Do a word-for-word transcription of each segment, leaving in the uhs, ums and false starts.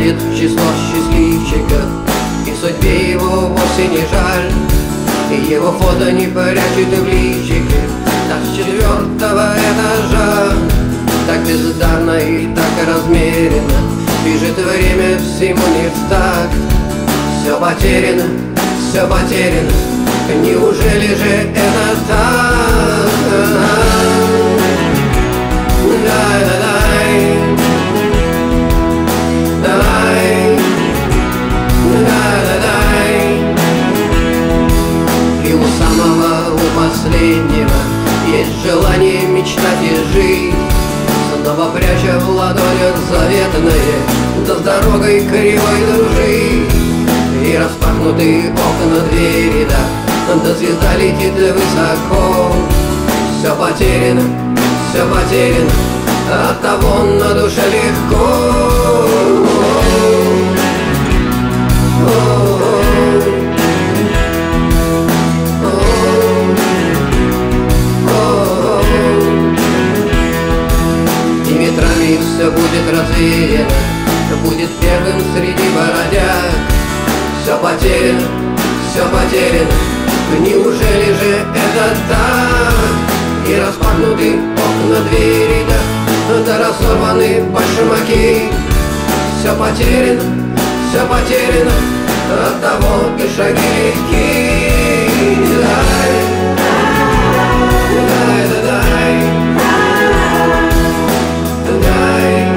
входит в число счастливчиков, и судьбе его вовсе не жаль, и его фото не прячет в личике. Так с четвертого этажа, так бездарно и так размеренно бежит время всему не в такт. Все потеряно, все потеряно, неужели же это так? Дай-дай-дай, дай, дай-дай-дай. И у самого, у последнего есть желание мечтать и жить, снова пряча в ладонях заветное, да с дорогой кривой дружить. И распахнутые окна двери, да, да звезда летит высоко. Все потеряно, все потеряно, оттого на душе легко. И метрами все будет развеяно, будет первым среди бородяг. Все потеряно, все потеряно, неужели же это так? И распахнуты окна двери, да, да разорваны башмаки. Все потеряно, все потеряно, оттого и шаги легки. Дай, дай, дай, дай, дай.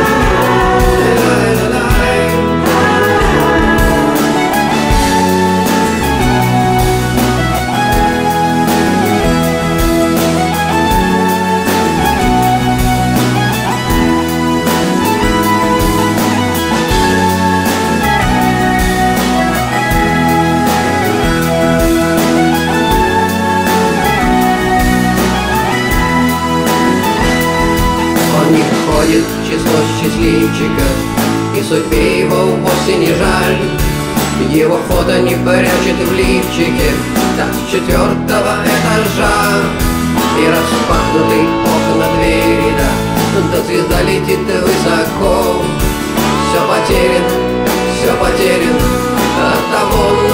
Не входит в число счастливчиков, и судьбе его вовсе не жаль, его фото не прячет в лифчике, так с четвертого этажа. И распахнуты окна двери, да, да звезда летит высоко. Все потеряно, все потеряно, оттого